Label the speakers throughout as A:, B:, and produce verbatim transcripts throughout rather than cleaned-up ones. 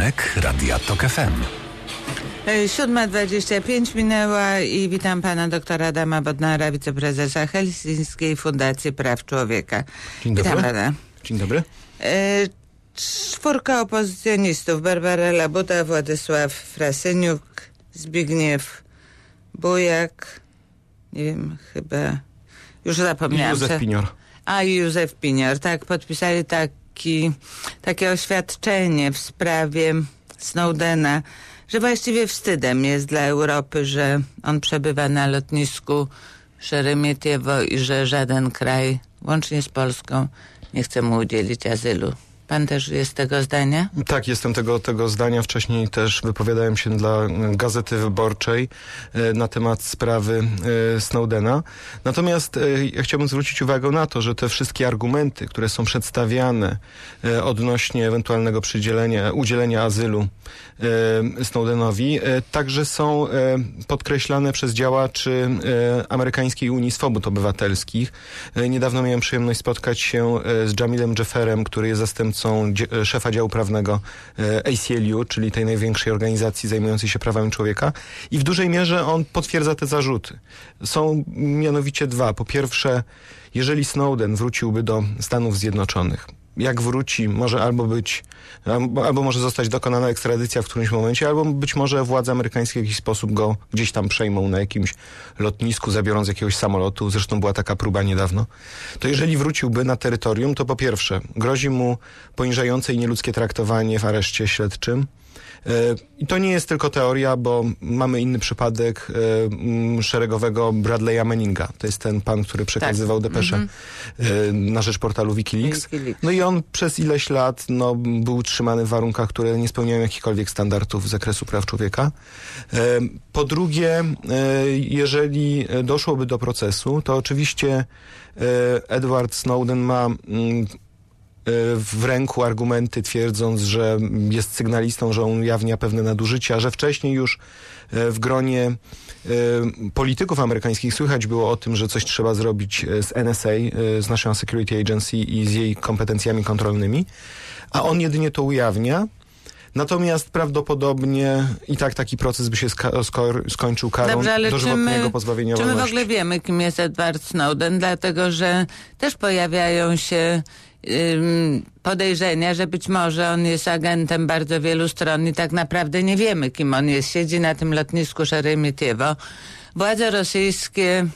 A: Poranek Radia Tok F M.
B: siódma dwadzieścia pięć minęła i witam pana doktora Adama Bodnara, wiceprezesa Helsińskiej Fundacji Praw Człowieka.
C: Dzień dobry.
B: Witam pana.
C: Dzień dobry.
B: E, czwórka opozycjonistów: Barbara Labuda, Władysław Frasyniuk, Zbigniew Bujak, nie wiem, chyba już zapomniałam.
C: I Józef
B: co...
C: Pinior.
B: A i Józef Pinior, tak, podpisali taki, takie oświadczenie w sprawie Snowdena, że właściwie wstydem jest dla Europy, że on przebywa na lotnisku Szeremietiewo i że żaden kraj, łącznie z Polską, nie chce mu udzielić azylu. Pan też jest tego zdania?
C: Tak, jestem tego, tego zdania. Wcześniej też wypowiadałem się dla Gazety Wyborczej e, na temat sprawy e, Snowdena. Natomiast e, ja chciałbym zwrócić uwagę na to, że te wszystkie argumenty, które są przedstawiane e, odnośnie ewentualnego przydzielenia, udzielenia azylu e, Snowdenowi, e, także są e, podkreślane przez działaczy e, Amerykańskiej Unii Swobód Obywatelskich. E, niedawno miałem przyjemność spotkać się e, z Jamilem Jefferem, który jest zastępcą szefa działu prawnego A C L U, czyli tej największej organizacji zajmującej się prawami człowieka, i w dużej mierze on potwierdza te zarzuty. Są mianowicie dwa. Po pierwsze, jeżeli Snowden wróciłby do Stanów Zjednoczonych, jak wróci, może albo być, albo, albo może zostać dokonana ekstradycja w którymś momencie, albo być może władze amerykańskie w jakiś sposób go gdzieś tam przejmą na jakimś lotnisku, zabiorą z jakiegoś samolotu. Zresztą była taka próba niedawno. To jeżeli wróciłby na terytorium, to po pierwsze grozi mu poniżające i nieludzkie traktowanie w areszcie śledczym. I to nie jest tylko teoria, bo mamy inny przypadek e, szeregowego Bradley'a Manninga. To jest ten pan, który przekazywał tak. depesze mm-hmm. e, na rzecz portalu Wikileaks. Wikileaks. No i on przez ileś lat no, był trzymany w warunkach, które nie spełniają jakichkolwiek standardów z zakresu praw człowieka. E, po drugie, e, jeżeli doszłoby do procesu, to oczywiście e, Edward Snowden ma... Mm, w ręku argumenty, twierdząc, że jest sygnalistą, że on ujawnia pewne nadużycia, że wcześniej już w gronie polityków amerykańskich słychać było o tym, że coś trzeba zrobić z N S A, z National Security Agency i z jej kompetencjami kontrolnymi, a on jedynie to ujawnia. Natomiast prawdopodobnie i tak taki proces by się ska- sko- skończył karą
B: Dobrze,
C: dożywotniego pozbawienia wolności.
B: Czy my w ogóle wiemy, kim jest Edward Snowden? Dlatego, że też pojawiają się ym, podejrzenia, że być może on jest agentem bardzo wielu stron i tak naprawdę nie wiemy, kim on jest. Siedzi na tym lotnisku Szeremietiewo. Władze rosyjskie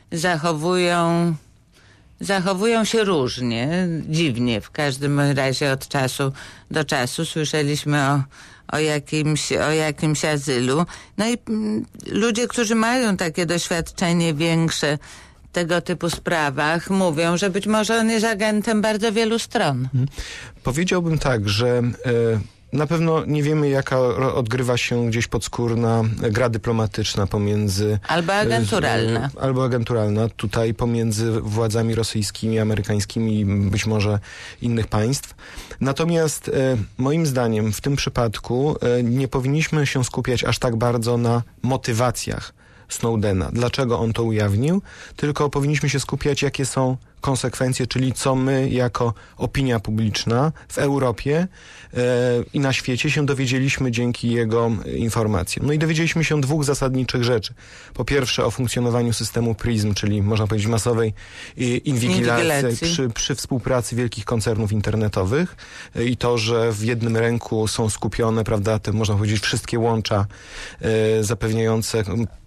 B: zachowują... Zachowują się różnie, dziwnie w każdym razie od czasu do czasu. Słyszeliśmy o, o, jakimś, o jakimś azylu. No i m, ludzie, którzy mają takie doświadczenie większe w tego typu sprawach, mówią, że być może on jest agentem bardzo wielu stron.
C: Hmm. Powiedziałbym tak, że... Y- Na pewno nie wiemy, jaka odgrywa się gdzieś podskórna gra dyplomatyczna pomiędzy...
B: Albo agenturalna.
C: Z, albo agenturalna, tutaj pomiędzy władzami rosyjskimi, amerykańskimi i być może innych państw. Natomiast e, moim zdaniem w tym przypadku e, nie powinniśmy się skupiać aż tak bardzo na motywacjach Snowdena. Dlaczego on to ujawnił? Tylko powinniśmy się skupiać, jakie są konsekwencje, czyli co my jako opinia publiczna w Europie e, i na świecie się dowiedzieliśmy dzięki jego informacjom. No i dowiedzieliśmy się dwóch zasadniczych rzeczy. Po pierwsze o funkcjonowaniu systemu PRISM, czyli można powiedzieć masowej inwigilacji przy, przy współpracy wielkich koncernów internetowych e, i to, że w jednym ręku są skupione, prawda, te można powiedzieć wszystkie łącza e, zapewniające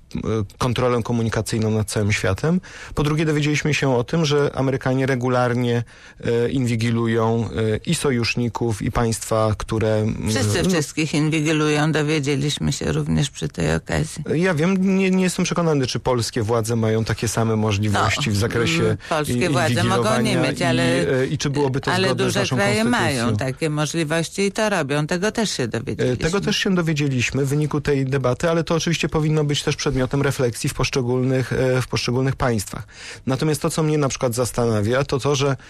C: kontrolę komunikacyjną nad całym światem. Po drugie, dowiedzieliśmy się o tym, że Amerykanie regularnie e, inwigilują e, i sojuszników, i państwa, które...
B: Wszyscy
C: no,
B: wszystkich inwigilują, dowiedzieliśmy się również przy tej okazji.
C: Ja wiem, nie, nie jestem przekonany, czy polskie władze mają takie same możliwości no, w zakresie
B: polskie władze mogą nie mieć, ale,
C: i, i czy byłoby to
B: ale
C: zgodne
B: duże
C: z naszą
B: kraje
C: konstytucją.
B: mają takie możliwości i to robią. Tego też się dowiedzieliśmy.
C: Tego też się dowiedzieliśmy w wyniku tej debaty, ale to oczywiście powinno być też przedmiotem refleksji w poszczególnych, w poszczególnych państwach. Natomiast to, co mnie na przykład zastanawia, to to, że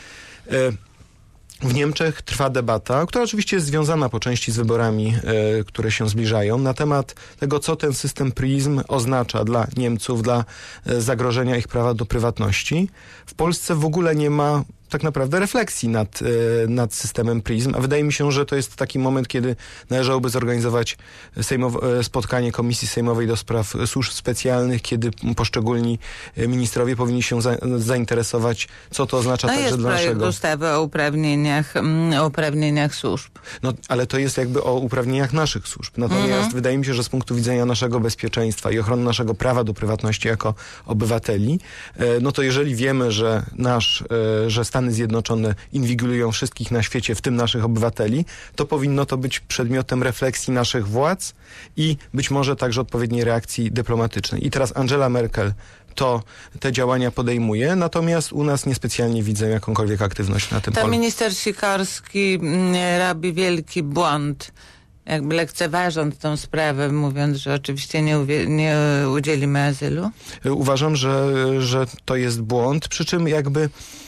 C: w Niemczech trwa debata, która oczywiście jest związana po części z wyborami, e, które się zbliżają, na temat tego, co ten system PRISM oznacza dla Niemców, dla e, zagrożenia ich prawa do prywatności. W Polsce w ogóle nie ma tak naprawdę refleksji nad, nad systemem pryzm, a wydaje mi się, że to jest taki moment, kiedy należałoby zorganizować sejmowe, spotkanie Komisji Sejmowej do spraw służb specjalnych, kiedy poszczególni ministrowie powinni się za, zainteresować, co to oznacza
B: no
C: także
B: jest
C: dla
B: projekt
C: naszego...
B: ustawy o uprawnieniach, o uprawnieniach służb.
C: No, ale to jest jakby o uprawnieniach naszych służb. Natomiast mhm. wydaje mi się, że z punktu widzenia naszego bezpieczeństwa i ochrony naszego prawa do prywatności jako obywateli, no to jeżeli wiemy, że nasz, że Stany Zjednoczone inwigilują wszystkich na świecie, w tym naszych obywateli, to powinno to być przedmiotem refleksji naszych władz i być może także odpowiedniej reakcji dyplomatycznej. I teraz Angela Merkel to te działania podejmuje, natomiast u nas niespecjalnie widzę jakąkolwiek aktywność na tym
B: to
C: polu.
B: Minister Sikorski robi wielki błąd, jakby lekceważąc tą sprawę, mówiąc, że oczywiście nie, uwie- nie udzielimy azylu?
C: Uważam, że, że to jest błąd, przy czym jakby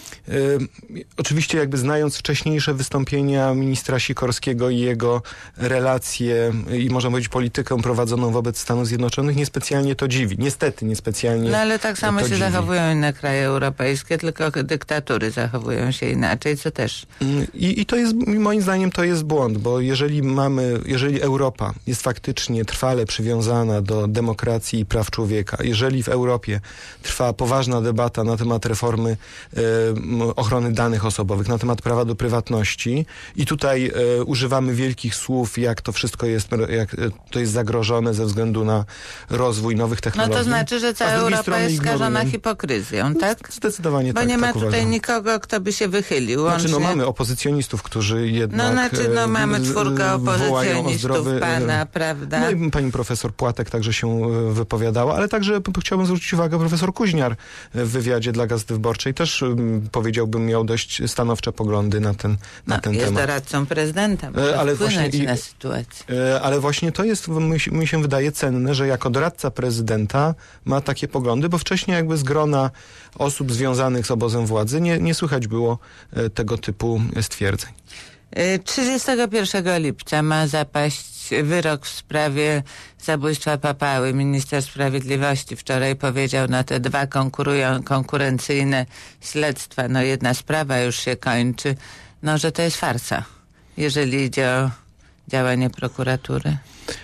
C: Yy, oczywiście jakby znając wcześniejsze wystąpienia ministra Sikorskiego i jego relacje i można powiedzieć politykę prowadzoną wobec Stanów Zjednoczonych, niespecjalnie to dziwi. Niestety niespecjalnie
B: No ale tak samo
C: to
B: się
C: dziwi.
B: zachowują inne kraje europejskie, tylko dyktatury zachowują się inaczej, co też...
C: I, i to jest, moim zdaniem to jest błąd, bo jeżeli mamy, jeżeli Europa jest faktycznie trwale przywiązana do demokracji i praw człowieka, jeżeli w Europie trwa poważna debata na temat reformy yy, ochrony danych osobowych, na temat prawa do prywatności i tutaj e, używamy wielkich słów, jak to wszystko jest, jak to jest zagrożone ze względu na rozwój nowych technologii.
B: No to znaczy, że cała Europa jest skażona hipokryzją, tak?
C: Zdecydowanie
B: Bo
C: tak.
B: nie ma
C: tak
B: tutaj
C: uważam.
B: nikogo, kto by się wychylił.
C: Znaczy,
B: Łącznie...
C: no mamy opozycjonistów, którzy jednak
B: No znaczy, no mamy
C: e,
B: czwórkę opozycjonistów,
C: zdrowy,
B: pana, prawda?
C: No i pani profesor Płatek także się wypowiadała, ale także p- chciałbym zwrócić uwagę, profesor Kuźniar w wywiadzie dla Gazety Wyborczej też m, powiedziałbym, miał dość stanowcze poglądy na ten, na
B: no,
C: ten
B: jest
C: temat.
B: Jest doradcą prezydenta, może
C: ale
B: wpłynąć
C: właśnie,
B: na sytuację.
C: Ale właśnie to jest, mi, mi się wydaje, cenne, że jako doradca prezydenta ma takie poglądy, bo wcześniej jakby z grona osób związanych z obozem władzy nie, nie słychać było tego typu stwierdzeń.
B: trzydziestego pierwszego lipca ma zapaść wyrok w sprawie zabójstwa papały. Minister Sprawiedliwości wczoraj powiedział na te dwa konkurują, konkurencyjne śledztwa, no jedna sprawa już się kończy, no że to jest farsa, jeżeli idzie o działanie prokuratury.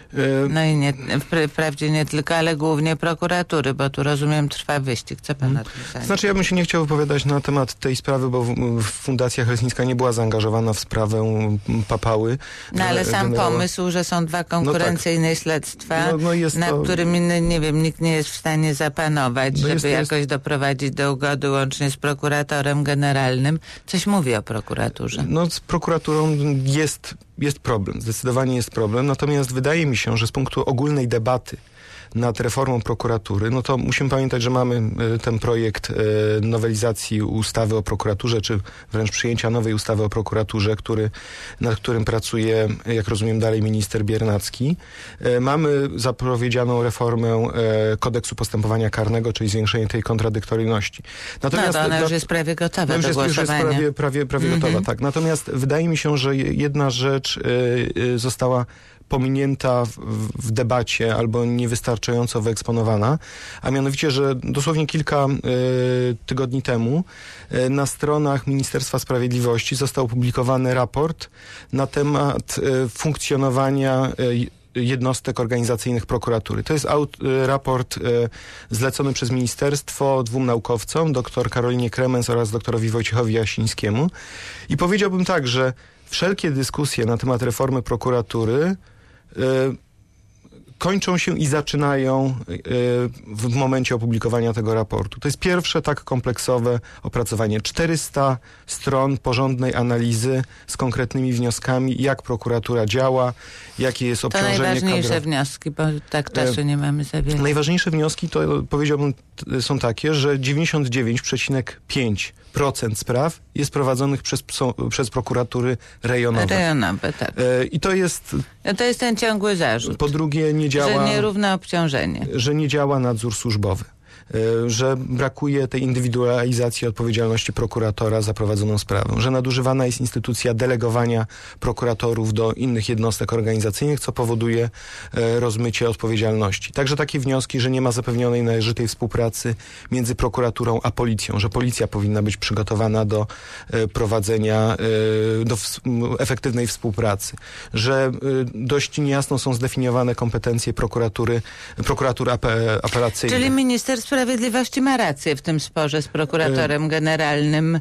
B: No i nie, wprawdzie nie tylko, ale głównie prokuratury, bo tu rozumiem trwa wyścig. Co pan o tym sądzi?
C: Znaczy ja bym się nie chciał wypowiadać na temat tej sprawy, bo Fundacja Helsińska nie była zaangażowana w sprawę papały.
B: No ale sam
C: generała.
B: pomysł, że są dwa konkurencyjne no tak. śledztwa, no, no nad to... którymi, nie wiem, nikt nie jest w stanie zapanować, no żeby jest, jakoś jest... doprowadzić do ugody łącznie z prokuratorem generalnym. Coś mówi o prokuraturze.
C: No z prokuraturą jest, jest problem, zdecydowanie jest problem, natomiast wydaje mi się, że z punktu ogólnej debaty nad reformą prokuratury, no to musimy pamiętać, że mamy ten projekt nowelizacji ustawy o prokuraturze, czy wręcz przyjęcia nowej ustawy o prokuraturze, który, nad którym pracuje, jak rozumiem, dalej minister Biernacki. Mamy zapowiedzianą reformę kodeksu postępowania karnego, czyli zwiększenie tej kontradyktoryjności. Natomiast,
B: no to ona już jest prawie gotowa do
C: już jest,
B: głosowania.
C: Już jest prawie, prawie, prawie mm-hmm. gotowa, tak. Natomiast wydaje mi się, że jedna rzecz została pominięta w, w debacie albo niewystarczająco wyeksponowana, a mianowicie, że dosłownie kilka y, tygodni temu y, na stronach Ministerstwa Sprawiedliwości został opublikowany raport na temat y, funkcjonowania y, jednostek organizacyjnych prokuratury. To jest aut, y, raport y, zlecony przez ministerstwo dwóm naukowcom, dr Karolinie Kremens oraz doktorowi Wojciechowi Jasińskiemu. I powiedziałbym tak, że wszelkie dyskusje na temat reformy prokuratury y, kończą się i zaczynają y, w momencie opublikowania tego raportu. To jest pierwsze tak kompleksowe opracowanie. czterysta stron porządnej analizy z konkretnymi wnioskami, jak prokuratura działa, jakie jest obciążenie kadrowe.
B: To najważniejsze kadrowe. wnioski, bo tak czasu nie mamy za wiele.
C: Najważniejsze wnioski to, powiedziałbym, t- są takie, że dziewięćdziesiąt dziewięć przecinek pięć procent spraw jest prowadzonych przez, są, przez prokuratury rejonowe.
B: Rejonowe, tak.
C: E, I to jest...
B: No to jest ten ciągły zarzut.
C: Po drugie, nie działa...
B: Że nierówne obciążenie.
C: Że nie działa nadzór służbowy. że brakuje tej indywidualizacji odpowiedzialności prokuratora za prowadzoną sprawę, że nadużywana jest instytucja delegowania prokuratorów do innych jednostek organizacyjnych, co powoduje rozmycie odpowiedzialności. Także takie wnioski, że nie ma zapewnionej należytej współpracy między prokuraturą a policją, że policja powinna być przygotowana do prowadzenia, do efektywnej współpracy, że dość niejasno są zdefiniowane kompetencje prokuratury, prokuratury apelacyjnej.
B: Czyli minister Sprawiedliwości ma rację w tym sporze z prokuratorem y- generalnym.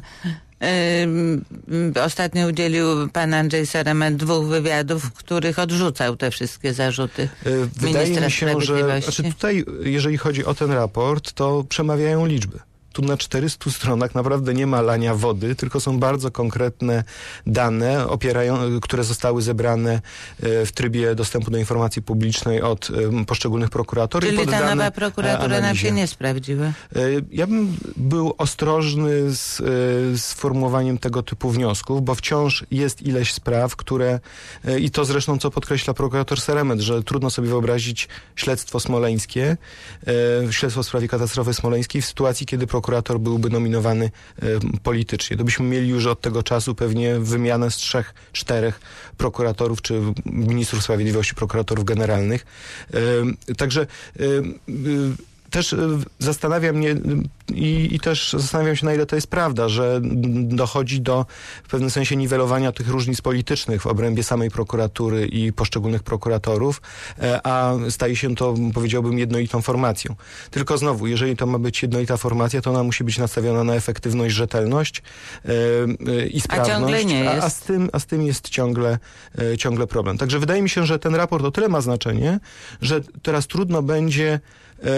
B: Yy, ostatnio udzielił pan Andrzej Seremet dwóch wywiadów, w których odrzucał te wszystkie zarzuty yy,
C: Wydaje mi się, że
B: znaczy
C: tutaj, jeżeli chodzi o ten raport, to przemawiają liczby. Tu na czterystu stronach naprawdę nie ma lania wody, tylko są bardzo konkretne dane, opierają, które zostały zebrane w trybie dostępu do informacji publicznej od poszczególnych prokuratorów.
B: Czyli ta nowa
C: prokuratura
B: prokuratura nam się nie sprawdziła?
C: Ja bym był ostrożny z, z formułowaniem tego typu wniosków, bo wciąż jest ileś spraw, które, i to zresztą co podkreśla prokurator Seremet, że trudno sobie wyobrazić śledztwo smoleńskie, śledztwo w sprawie katastrofy smoleńskiej w sytuacji, kiedy prokurator byłby nominowany e, politycznie. To byśmy mieli już od tego czasu pewnie wymianę z trzech, czterech prokuratorów, czy ministrów sprawiedliwości, prokuratorów generalnych. E, także e, e, też zastanawia mnie i, i też zastanawiam się, na ile to jest prawda, że dochodzi do w pewnym sensie niwelowania tych różnic politycznych w obrębie samej prokuratury i poszczególnych prokuratorów, a staje się to, powiedziałbym, jednolitą formacją. Tylko znowu, jeżeli to ma być jednolita formacja, to ona musi być nastawiona na efektywność, rzetelność yy, i sprawność.
B: A ciągle nie jest.
C: A, a, z tym, a z tym jest ciągle, yy, ciągle problem. Także wydaje mi się, że ten raport o tyle ma znaczenie, że teraz trudno będzie Yy,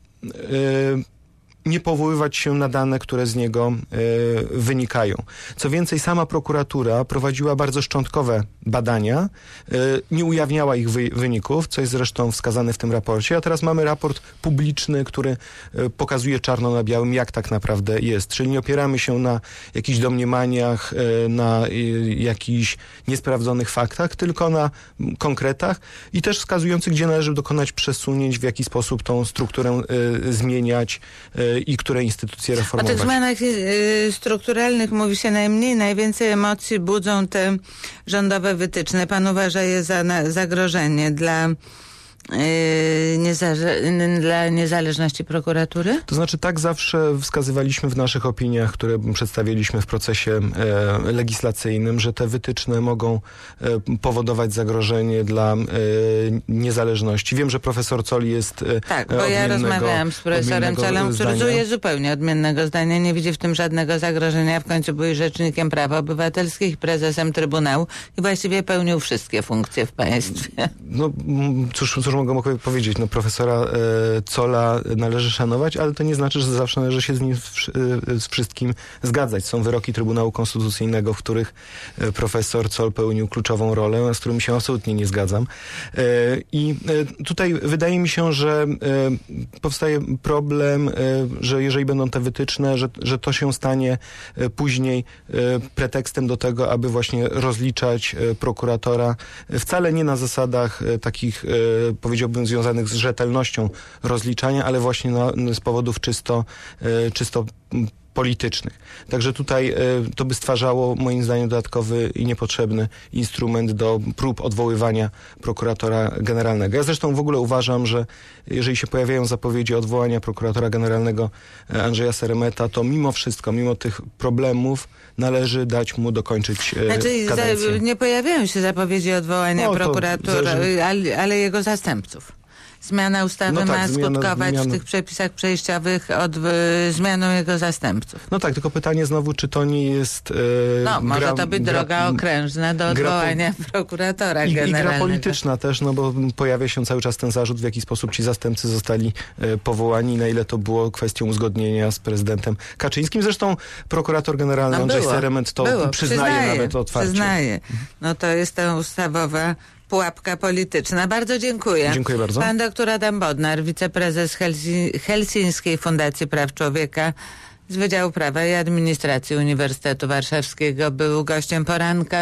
C: yy, nie powoływać się na dane, które z niego y, wynikają. Co więcej, sama prokuratura prowadziła bardzo szczątkowe badania, y, nie ujawniała ich wy, wyników, co jest zresztą wskazane w tym raporcie, a teraz mamy raport publiczny, który y, pokazuje czarno na białym, jak tak naprawdę jest. Czyli nie opieramy się na jakichś domniemaniach, y, na y, jakichś niesprawdzonych faktach, tylko na y, konkretach i też wskazujących, gdzie należy dokonać przesunięć, w jaki sposób tą strukturę y, zmieniać, y, i które instytucje reformować.
B: O tych zmianach y, strukturalnych mówi się najmniej. Najwięcej emocji budzą te rządowe wytyczne. Pan uważa je za na, zagrożenie dla Yy, nieza- dla niezależności prokuratury?
C: To znaczy tak zawsze wskazywaliśmy w naszych opiniach, które przedstawiliśmy w procesie e, legislacyjnym, że te wytyczne mogą e, powodować zagrożenie dla e, niezależności. Wiem, że profesor Zoll jest e,
B: Tak, bo ja rozmawiałam z profesorem Zollem, który jest zupełnie odmiennego zdania, nie widzi w tym żadnego zagrożenia. W końcu był rzecznikiem praw obywatelskich, prezesem Trybunału i właściwie pełnił wszystkie funkcje w państwie.
C: No cóż, cóż mogę powiedzieć, no profesora e, Zolla należy szanować, ale to nie znaczy, że zawsze należy się z nim w, e, z wszystkim zgadzać. Są wyroki Trybunału Konstytucyjnego, w których e, profesor Zoll pełnił kluczową rolę, z którym się absolutnie nie zgadzam. E, I e, tutaj wydaje mi się, że e, powstaje problem, e, że jeżeli będą te wytyczne, że, że to się stanie e, później e, pretekstem do tego, aby właśnie rozliczać e, prokuratora wcale nie na zasadach e, takich e, powiedziałbym związanych z rzetelnością rozliczania, ale właśnie na, z powodów czysto, e, czysto politycznych. Także tutaj e, to by stwarzało moim zdaniem dodatkowy i niepotrzebny instrument do prób odwoływania prokuratora generalnego. Ja zresztą w ogóle uważam, że jeżeli się pojawiają zapowiedzi odwołania prokuratora generalnego Andrzeja Seremeta, to mimo wszystko, mimo tych problemów należy dać mu dokończyć e,
B: znaczy,
C: kadencję.
B: Za, nie pojawiają się zapowiedzi odwołania
C: no,
B: prokuratora, ale, ale jego zastępców. Zmiana ustawy no tak, ma zmiana, skutkować zmiana... w tych przepisach przejściowych od y, zmianą jego zastępców.
C: No tak, tylko pytanie znowu, czy to nie jest... E,
B: no, może
C: gra,
B: to być
C: gra,
B: droga okrężna do odwołania gra, prokuratora
C: i,
B: generalnego.
C: I gra polityczna też, no bo pojawia się cały czas ten zarzut, w jaki sposób ci zastępcy zostali e, powołani, na ile to było kwestią uzgodnienia z prezydentem Kaczyńskim. Zresztą prokurator generalny no, Andrzej Seremet to było. przyznaje, przyznaje nawet otwarcie.
B: Przyznaje. No to jest ta ustawowa pułapka polityczna. Bardzo dziękuję.
C: Dziękuję bardzo.
B: Pan doktor Adam Bodnar, wiceprezes Helsi- Helsińskiej Fundacji Praw Człowieka z Wydziału Prawa i Administracji Uniwersytetu Warszawskiego, był gościem poranka.